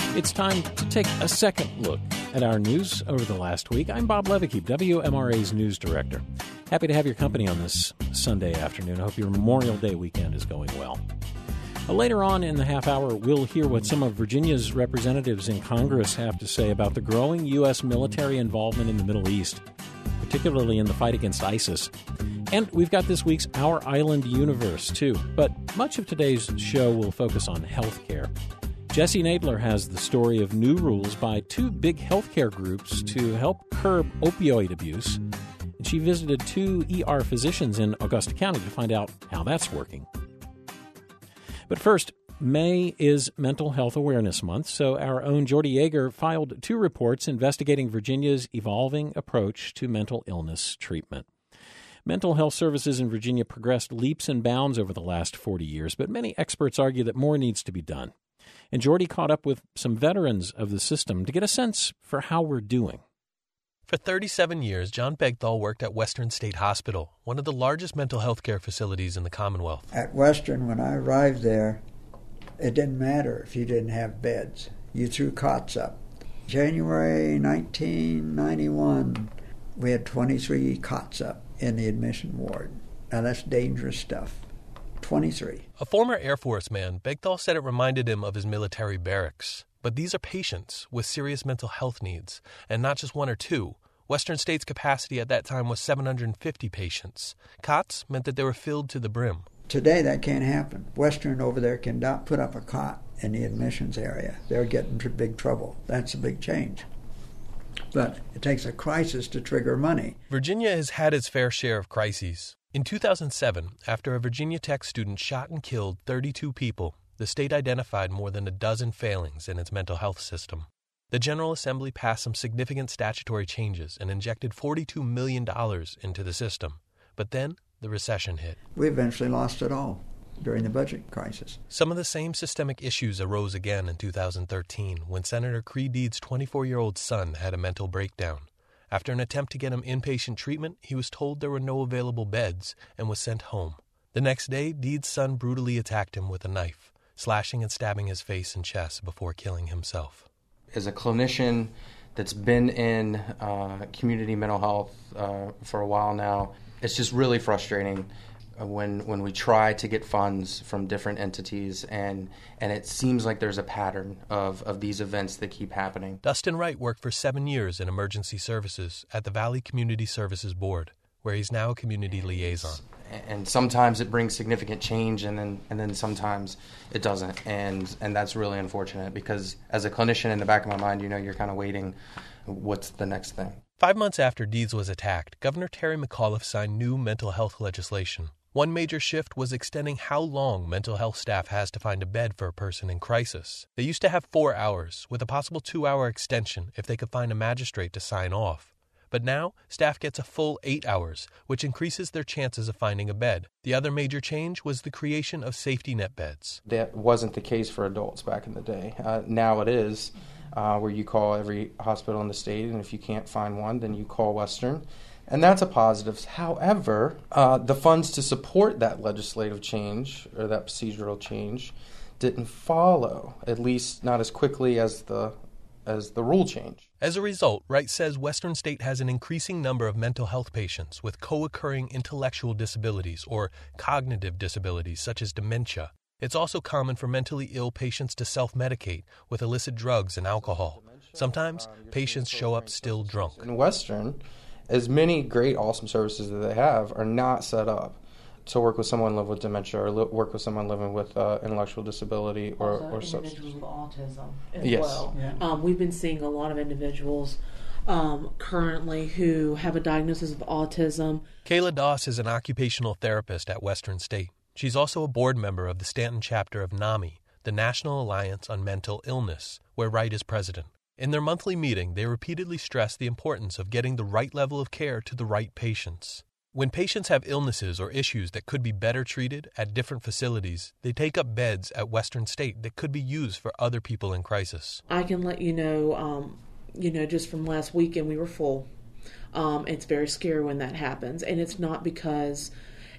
It's time to take a second look at our news over the last week. I'm Bob Levicky, WMRA's news director. Happy to have your company on this Sunday afternoon. I hope your Memorial Day weekend is going well. Later on in the half hour, we'll hear what some of Virginia's representatives in Congress have to say about the growing U.S. military involvement in the Middle East, particularly in the fight against ISIS. And we've got this week's Our Island Universe, too. But much of today's show will focus on health care. Jesse Nadler has the story of new rules by two big healthcare groups to help curb opioid abuse. And she visited two ER physicians in Augusta County to find out how that's working. But first, May is Mental Health Awareness Month, so our own Jordy Yeager filed two reports investigating Virginia's evolving approach to mental illness treatment. Mental health services in Virginia progressed leaps and bounds over the last 40 years, but many experts argue that more needs to be done. And Jordy caught up with some veterans of the system to get a sense for how we're doing. For 37 years, John Begthal worked at Western State Hospital, one of the largest mental health care facilities in the Commonwealth. At Western, when I arrived there, it didn't matter if you didn't have beds. You threw cots up. January 1991, we had 23 cots up in the admission ward. Now that's dangerous stuff. 23. A former Air Force man, Begthal said it reminded him of his military barracks. But these are patients with serious mental health needs, and not just one or two. Western State's capacity at that time was 750 patients. Cots meant that they were filled to the brim. Today that can't happen. Western over there cannot put up a cot in the admissions area. They're getting into big trouble. That's a big change. But it takes a crisis to trigger money. Virginia has had its fair share of crises. In 2007, after a Virginia Tech student shot and killed 32 people, the state identified more than a dozen failings in its mental health system. The General Assembly passed some significant statutory changes and injected $42 million into the system. But then the recession hit. We eventually lost it all during the budget crisis. Some of the same systemic issues arose again in 2013 when Senator Creed Deed's 24-year-old son had a mental breakdown. After an attempt to get him inpatient treatment, he was told there were no available beds and was sent home. The next day, Deed's son brutally attacked him with a knife, slashing and stabbing his face and chest before killing himself. As a clinician that's been in community mental health for a while now, it's just really frustrating when we try to get funds from different entities and it seems like there's a pattern of these events that keep happening. Dustin Wright worked for 7 years in emergency services at the Valley Community Services Board, where he's now a community liaison. And sometimes it brings significant change, and then sometimes it doesn't, and that's really unfortunate because as a clinician in the back of my mind, you're kind of waiting, what's the next thing? 5 months after Deeds was attacked, Governor Terry McAuliffe signed new mental health legislation. One major shift was extending how long mental health staff has to find a bed for a person in crisis. They used to have 4 hours, with a possible 2-hour extension if they could find a magistrate to sign off. But now, staff gets a full 8 hours, which increases their chances of finding a bed. The other major change was the creation of safety net beds. That wasn't the case for adults back in the day. Now it is, where you call every hospital in the state, and if you can't find one, then you call Western. And that's a positive. However, the funds to support that legislative change or that procedural change didn't follow, at least not as quickly as the rule change. As a result, Wright says Western State has an increasing number of mental health patients with co-occurring intellectual disabilities or cognitive disabilities such as dementia. It's also common for mentally ill patients to self-medicate with illicit drugs and alcohol. Sometimes patients show up still drunk. In Western, as many great, awesome services that they have are not set up to work with someone living with dementia or work with someone living with intellectual disability or substance. Individuals with autism as yes. well. Yeah. We've been seeing a lot of individuals currently who have a diagnosis of autism. Kayla Doss is an occupational therapist at Western State. She's also a board member of the Stanton chapter of NAMI, the National Alliance on Mental Illness, where Wright is president. In their monthly meeting, they repeatedly stress the importance of getting the right level of care to the right patients. When patients have illnesses or issues that could be better treated at different facilities, they take up beds at Western State that could be used for other people in crisis. I can let you know, just from last weekend we were full. It's very scary when that happens, and it's not because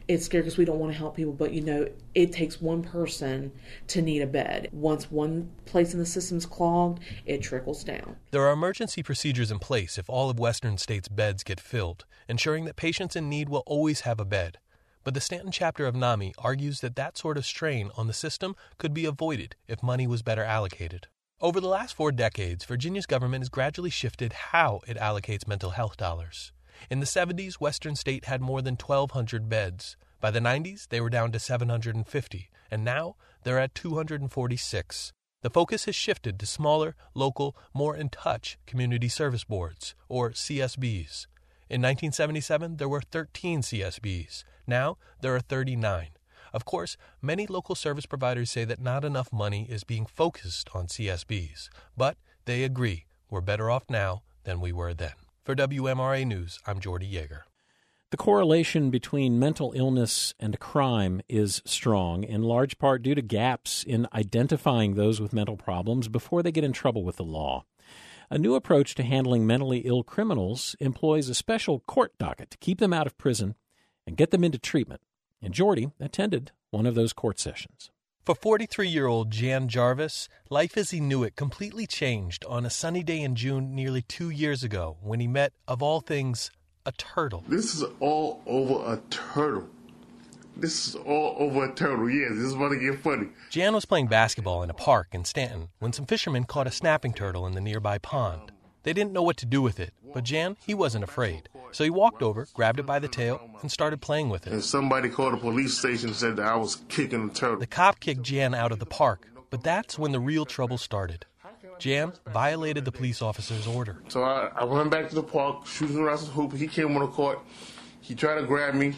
it's scary because we don't want to help people, but it takes one person to need a bed. Once one place in the system's clogged, it trickles down. There are emergency procedures in place if all of Western State's beds get filled, ensuring that patients in need will always have a bed. But the Stanton chapter of NAMI argues that sort of strain on the system could be avoided if money was better allocated. Over the last 4 decades, Virginia's government has gradually shifted how it allocates mental health dollars. In the 70s, Western State had more than 1,200 beds. By the 90s, they were down to 750, and now they're at 246. The focus has shifted to smaller, local, more in-touch community service boards, or CSBs. In 1977, there were 13 CSBs. Now, there are 39. Of course, many local service providers say that not enough money is being focused on CSBs, but they agree we're better off now than we were then. For WMRA News, I'm Jordy Yeager. The correlation between mental illness and crime is strong, in large part due to gaps in identifying those with mental problems before they get in trouble with the law. A new approach to handling mentally ill criminals employs a special court docket to keep them out of prison and get them into treatment. And Jordy attended one of those court sessions. For 43-year-old Jan Jarvis, life as he knew it completely changed on a sunny day in June nearly 2 years ago when he met, of all things, a turtle. This is all over a turtle. This is about to get funny. Jan was playing basketball in a park in Stanton when some fishermen caught a snapping turtle in the nearby pond. They didn't know what to do with it, but Jan, he wasn't afraid. So he walked over, grabbed it by the tail, and started playing with it. And somebody called the police station and said that I was kicking the turtle. The cop kicked Jan out of the park, but that's when the real trouble started. Jan violated the police officer's order. So I went back to the park, shooting around some hoop. He came on the court. He tried to grab me.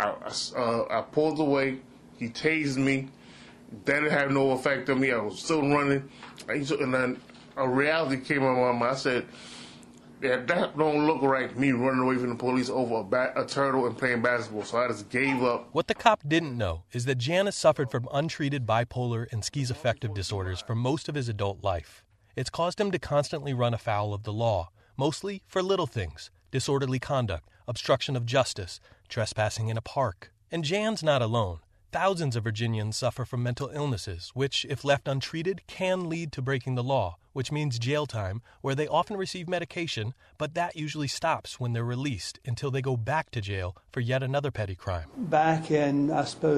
I pulled away. He tased me. That didn't have no effect on me. I was still running. And then a reality came on my mind. I said, that don't look right, me running away from the police over a turtle and playing basketball. So I just gave up. What the cop didn't know is that Jan has suffered from untreated bipolar and schizoaffective disorders for most of his adult life. It's caused him to constantly run afoul of the law, mostly for little things: disorderly conduct, obstruction of justice, trespassing in a park. And Jan's not alone. Thousands of Virginians suffer from mental illnesses, which, if left untreated, can lead to breaking the law, which means jail time, where they often receive medication, but that usually stops when they're released until they go back to jail for yet another petty crime. Back in,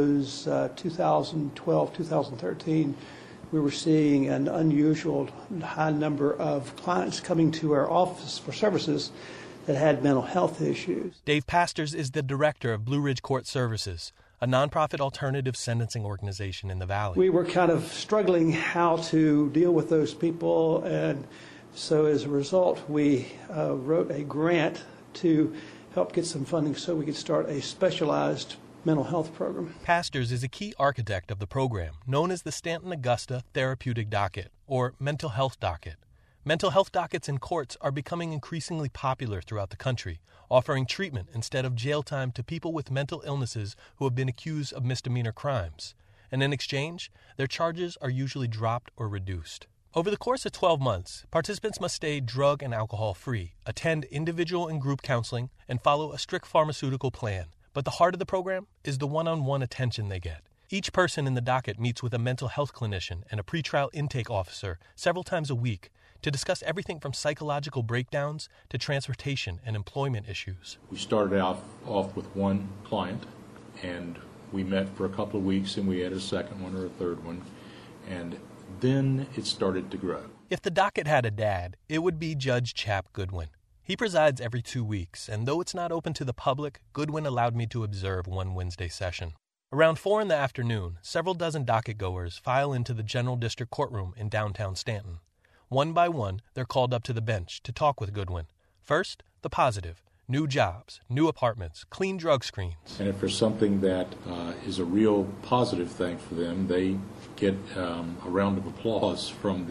2012, 2013, we were seeing an unusual high number of clients coming to our office for services that had mental health issues. Dave Pastors is the director of Blue Ridge Court Services, a nonprofit alternative sentencing organization in the Valley. We were kind of struggling how to deal with those people, and so as a result, we wrote a grant to help get some funding so we could start a specialized mental health program. Pastors is a key architect of the program, known as the Stanton Augusta Therapeutic Docket, or Mental Health Docket. Mental health dockets in courts are becoming increasingly popular throughout the country, offering treatment instead of jail time to people with mental illnesses who have been accused of misdemeanor crimes. And in exchange, their charges are usually dropped or reduced. Over the course of 12 months, participants must stay drug and alcohol free, attend individual and group counseling, and follow a strict pharmaceutical plan. But the heart of the program is the one-on-one attention they get. Each person in the docket meets with a mental health clinician and a pretrial intake officer several times a week to discuss everything from psychological breakdowns to transportation and employment issues. We started off with one client, and we met for a couple of weeks, and we had a second one or a third one, and then it started to grow. If the docket had a dad, it would be Judge Chap Goodwin. He presides every 2 weeks, and though it's not open to the public, Goodwin allowed me to observe one Wednesday session. Around 4 in the afternoon, several dozen docket goers file into the General District Courtroom in downtown Stanton. One by one, they're called up to the bench to talk with Goodwin. First, the positive: new jobs, new apartments, clean drug screens. And if there's something that is a real positive thing for them, they get a round of applause from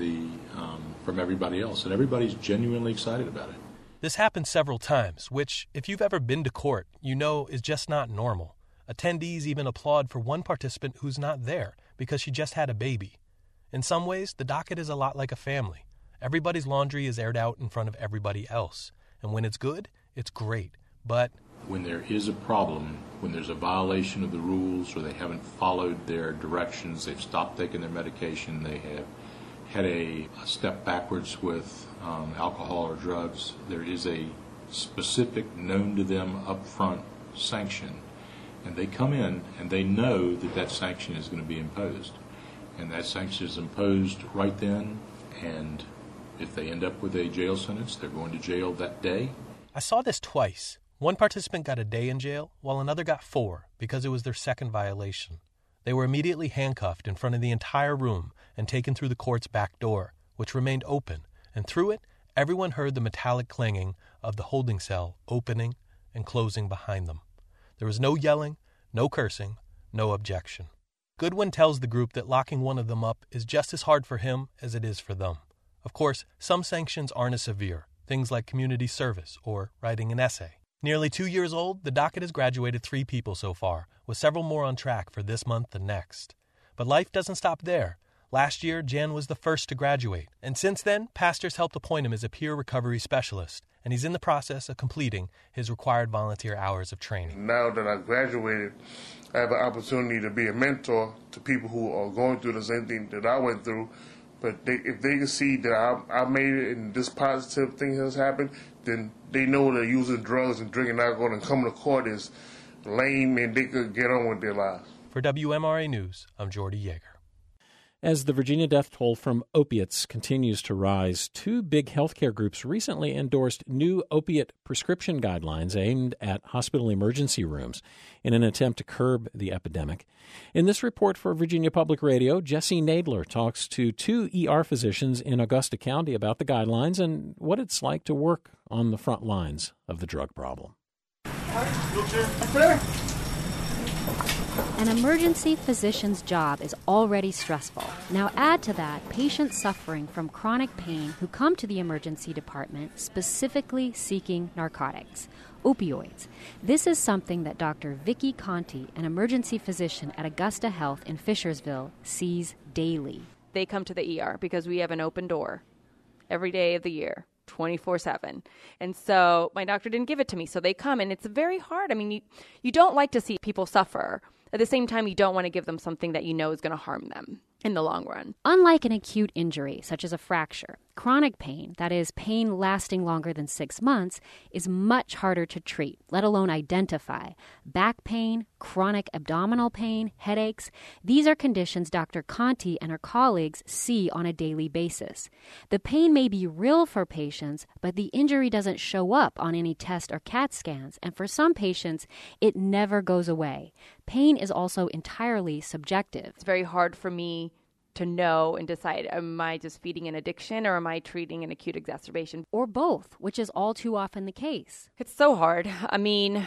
everybody else, and everybody's genuinely excited about it. This happens several times, which, if you've ever been to court, you know is just not normal. Attendees even applaud for one participant who's not there because she just had a baby. In some ways, the docket is a lot like a family. Everybody's laundry is aired out in front of everybody else. And when it's good, it's great. But when there is a problem, when there's a violation of the rules or they haven't followed their directions, they've stopped taking their medication, they have had a step backwards with alcohol or drugs, there is a specific, known to them upfront sanction. And they come in and they know that that sanction is going to be imposed. And that sanction is imposed right then, and if they end up with a jail sentence, they're going to jail that day. I saw this twice. One participant got a day in jail, while another got 4 because it was their second violation. They were immediately handcuffed in front of the entire room and taken through the court's back door, which remained open, and through it, everyone heard the metallic clanging of the holding cell opening and closing behind them. There was no yelling, no cursing, no objection. Goodwin tells the group that locking one of them up is just as hard for him as it is for them. Of course, some sanctions aren't as severe, things like community service or writing an essay. Nearly 2 years old, the docket has graduated 3 people so far, with several more on track for this month and next. But life doesn't stop there. Last year, Jan was the first to graduate, and since then, pastors helped appoint him as a peer recovery specialist, and he's in the process of completing his required volunteer hours of training. Now that I graduated, I have an opportunity to be a mentor to people who are going through the same thing that I went through. But if they can see that I made it and this positive thing has happened, then they know that using drugs and drinking alcohol and coming to court is lame, and they could get on with their lives. For WMRA News, I'm Jordy Yeager. As the Virginia death toll from opiates continues to rise, 2 big healthcare groups recently endorsed new opiate prescription guidelines aimed at hospital emergency rooms in an attempt to curb the epidemic. In this report for Virginia Public Radio, Jesse Nadler talks to 2 ER physicians in Augusta County about the guidelines and what it's like to work on the front lines of the drug problem. An emergency physician's job is already stressful. Now add to that patients suffering from chronic pain who come to the emergency department specifically seeking narcotics, opioids. This is something that Dr. Vicki Conti, an emergency physician at Augusta Health in Fishersville, sees daily. They come to the ER because we have an open door every day of the year. 24/7. And so my doctor didn't give it to me. So they come, and it's very hard. I mean, you don't like to see people suffer. At the same time, you don't want to give them something that you know is going to harm them in the long run. Unlike an acute injury, such as a fracture, chronic pain, that is, pain lasting longer than 6 months, is much harder to treat, let alone identify. Back pain, chronic abdominal pain, headaches, these are conditions Dr. Conti and her colleagues see on a daily basis. The pain may be real for patients, but the injury doesn't show up on any test or CAT scans, and for some patients, it never goes away. Pain is also entirely subjective. It's very hard for me to know and decide, am I just feeding an addiction or am I treating an acute exacerbation? Or both, which is all too often the case. It's so hard. I mean,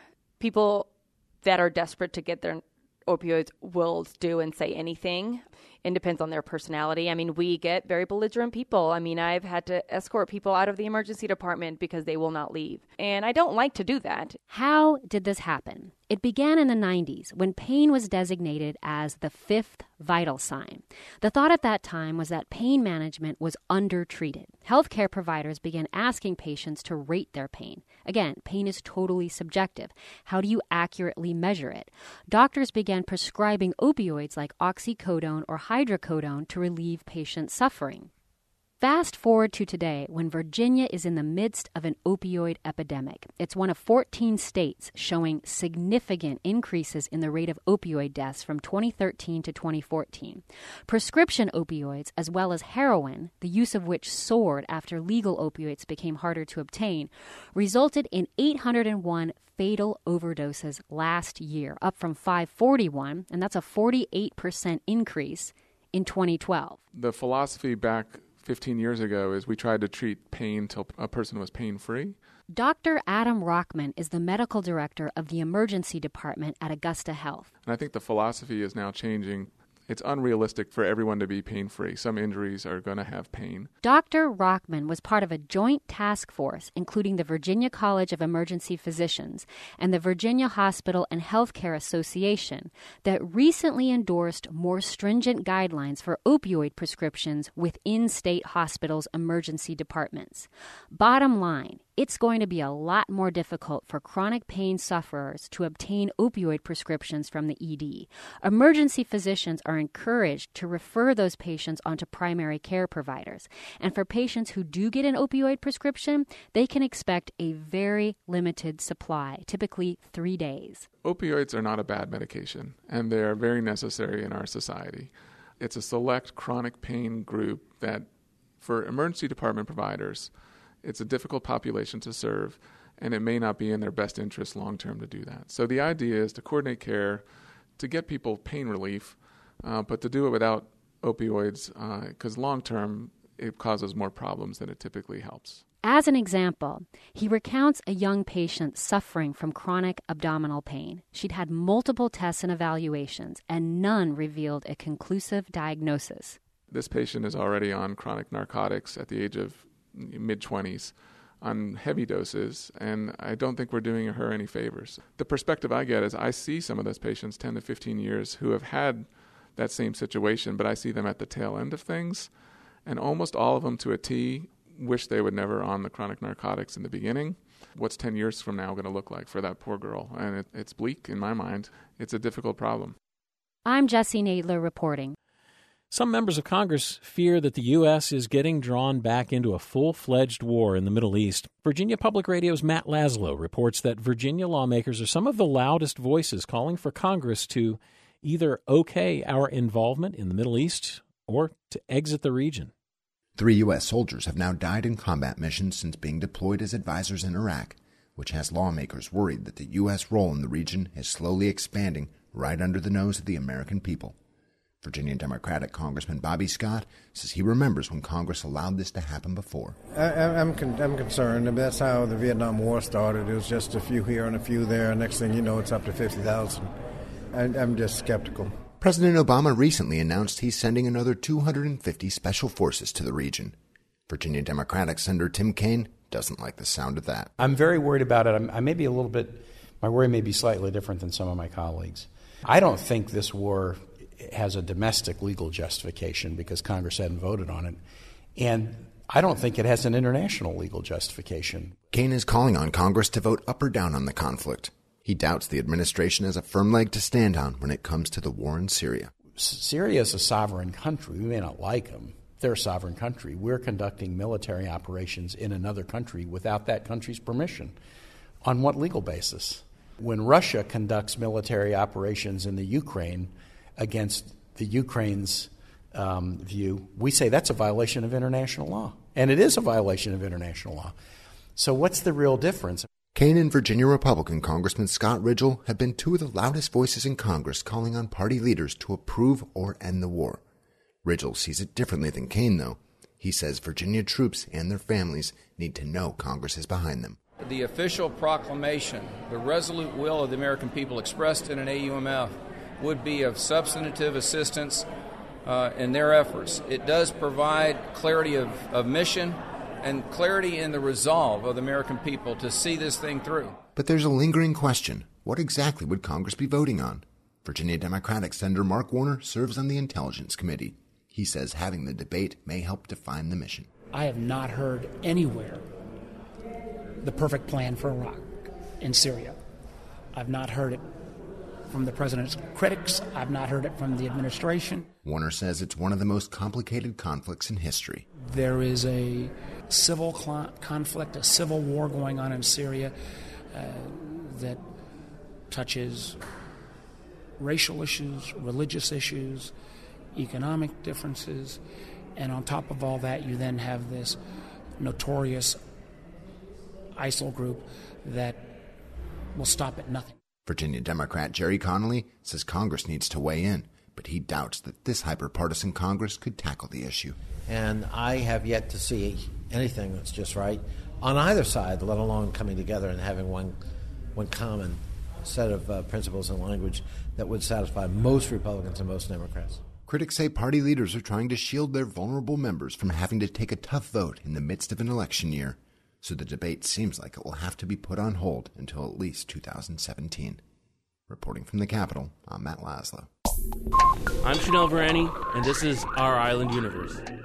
people that are desperate to get their opioids will do and say anything. It depends on their personality. I mean, we get very belligerent people. I mean, I've had to escort people out of the emergency department because they will not leave. And I don't like to do that. How did this happen? It began in the 90s when pain was designated as the 5th vital sign. The thought at that time was that pain management was undertreated. Healthcare providers began asking patients to rate their pain. Again, pain is totally subjective. How do you accurately measure it? Doctors began prescribing opioids like oxycodone or hydrocodone to relieve patient suffering. Fast forward to today, when Virginia is in the midst of an opioid epidemic. It's one of 14 states showing significant increases in the rate of opioid deaths from 2013 to 2014. Prescription opioids, as well as heroin, the use of which soared after legal opioids became harder to obtain, resulted in 801 fatal overdoses last year, up from 541, and that's a 48% increase in 2012. The philosophy back 15 years ago is we tried to treat pain till a person was pain-free. Dr. Adam Rockman is the medical director of the emergency department at Augusta Health. And I think the philosophy is now changing. It's unrealistic for everyone to be pain-free. Some injuries are going to have pain. Dr. Rockman was part of a joint task force, including the Virginia College of Emergency Physicians and the Virginia Hospital and Healthcare Association, that recently endorsed more stringent guidelines for opioid prescriptions within state hospitals' emergency departments. Bottom line, it's going to be a lot more difficult for chronic pain sufferers to obtain opioid prescriptions from the ED. Emergency physicians are encouraged to refer those patients onto primary care providers. And for patients who do get an opioid prescription, they can expect a very limited supply, typically 3 days. Opioids are not a bad medication, and they are very necessary in our society. It's a select chronic pain group that, for emergency department providers, it's a difficult population to serve, and it may not be in their best interest long-term to do that. So the idea is to coordinate care, to get people pain relief, but to do it without opioids, because long-term it causes more problems than it typically helps. As an example, he recounts a young patient suffering from chronic abdominal pain. She'd had multiple tests and evaluations, and none revealed a conclusive diagnosis. This patient is already on chronic narcotics at the age of mid-20s on heavy doses, and I don't think we're doing her any favors. The perspective I get is I see some of those patients 10 to 15 years who have had that same situation, but I see them at the tail end of things, and almost all of them to a T wish they were never on the chronic narcotics in the beginning. What's 10 years from now going to look like for that poor girl? And it's bleak in my mind. It's a difficult problem. I'm Jessie Nadler reporting. Some members of Congress fear that the U.S. is getting drawn back into a full-fledged war in the Middle East. Virginia Public Radio's Matt Laszlo reports that Virginia lawmakers are some of the loudest voices calling for Congress to either okay our involvement in the Middle East or to exit the region. 3 U.S. soldiers have now died in combat missions since being deployed as advisors in Iraq, which has lawmakers worried that the U.S. role in the region is slowly expanding right under the nose of the American people. Virginia Democratic Congressman Bobby Scott says he remembers when Congress allowed this to happen before. I'm concerned. That's how the Vietnam War started. It was just a few here and a few there. Next thing you know, it's up to 50,000. I'm just skeptical. President Obama recently announced he's sending another 250 special forces to the region. Virginia Democratic Senator Tim Kaine doesn't like the sound of that. I'm very worried about it. I may be a little bit, my worry may be slightly different than some of my colleagues. I don't think this war has a domestic legal justification because Congress hadn't voted on it. And I don't think it has an international legal justification. Kaine is calling on Congress to vote up or down on the conflict. He doubts the administration has a firm leg to stand on when it comes to the war in Syria. Syria is a sovereign country. We may not like them. They're a sovereign country. We're conducting military operations in another country without that country's permission. On what legal basis? When Russia conducts military operations in the Ukraine against the Ukraine's view, we say that's a violation of international law. And it is a violation of international law. So what's the real difference? Kaine and Virginia Republican Congressman Scott Ridgell have been two of the loudest voices in Congress calling on party leaders to approve or end the war. Ridgell sees it differently than Kaine, though. He says Virginia troops and their families need to know Congress is behind them. The official proclamation, the resolute will of the American people expressed in an AUMF, would be of substantive assistance in their efforts. It does provide clarity of mission and clarity in the resolve of the American people to see this thing through. But there's a lingering question. What exactly would Congress be voting on? Virginia Democratic Senator Mark Warner serves on the Intelligence Committee. He says having the debate may help define the mission. I have not heard anywhere the perfect plan for Iraq and Syria. I've not heard it from the president's critics. I've not heard it from the administration. Warner says it's one of the most complicated conflicts in history. There is a civil conflict, a civil war going on in Syria that touches racial issues, religious issues, economic differences, and on top of all that, you then have this notorious ISIL group that will stop at nothing. Virginia Democrat Jerry Connolly says Congress needs to weigh in, but he doubts that this hyper-partisan Congress could tackle the issue. And I have yet to see anything that's just right on either side, let alone coming together and having one common set of principles and language that would satisfy most Republicans and most Democrats. Critics say party leaders are trying to shield their vulnerable members from having to take a tough vote in the midst of an election year. So the debate seems like it will have to be put on hold until at least 2017. Reporting from the Capitol, I'm Matt Laszlo. I'm Chanel Varani, and this is Our Island Universe.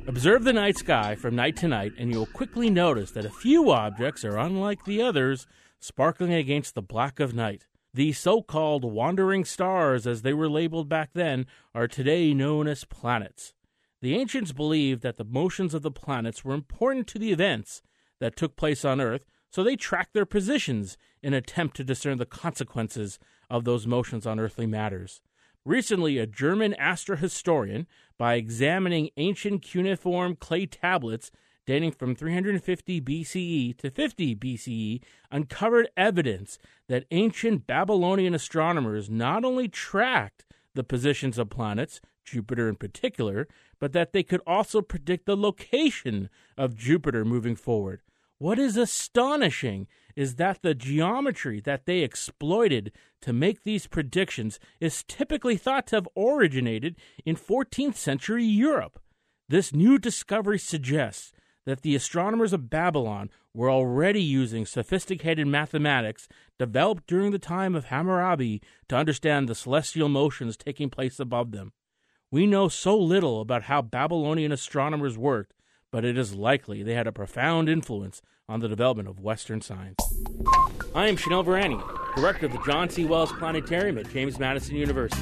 Observe the night sky from night to night, and you'll quickly notice that a few objects are unlike the others, sparkling against the black of night. These so-called wandering stars, as they were labeled back then, are today known as planets. The ancients believed that the motions of the planets were important to the events that took place on Earth, so they tracked their positions in an attempt to discern the consequences of those motions on earthly matters. Recently, a German astrohistorian, by examining ancient cuneiform clay tablets dating from 350 BCE to 50 BCE, uncovered evidence that ancient Babylonian astronomers not only tracked the positions of planets, Jupiter in particular, but that they could also predict the location of Jupiter moving forward. What is astonishing is that the geometry that they exploited to make these predictions is typically thought to have originated in 14th century Europe. This new discovery suggests that the astronomers of Babylon were already using sophisticated mathematics developed during the time of Hammurabi to understand the celestial motions taking place above them. We know so little about how Babylonian astronomers worked, but it is likely they had a profound influence on the development of Western science. I am Chanel Varani, director of the John C. Wells Planetarium at James Madison University.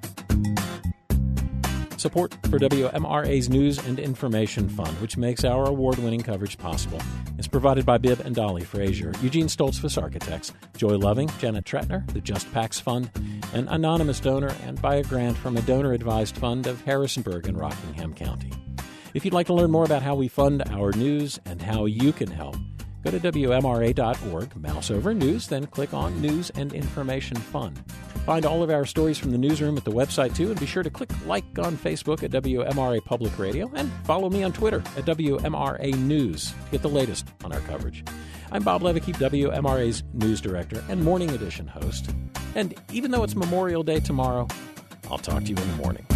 Support for WMRA's News and Information Fund, which makes our award-winning coverage possible, is provided by Bibb and Dolly Frazier, Eugene Stoltzfus Architects, Joy Loving, Janet Tretner, the Just Pax Fund, an anonymous donor, and by a grant from a donor-advised fund of Harrisonburg and Rockingham County. If you'd like to learn more about how we fund our news and how you can help, go to WMRA.org, mouse over News, then click on News and Information Fund. Find all of our stories from the newsroom at the website, too, and be sure to click like on Facebook at WMRA Public Radio and follow me on Twitter at WMRA News to get the latest on our coverage. I'm Bob Levick, WMRA's news director and Morning Edition host. And even though it's Memorial Day tomorrow, I'll talk to you in the morning.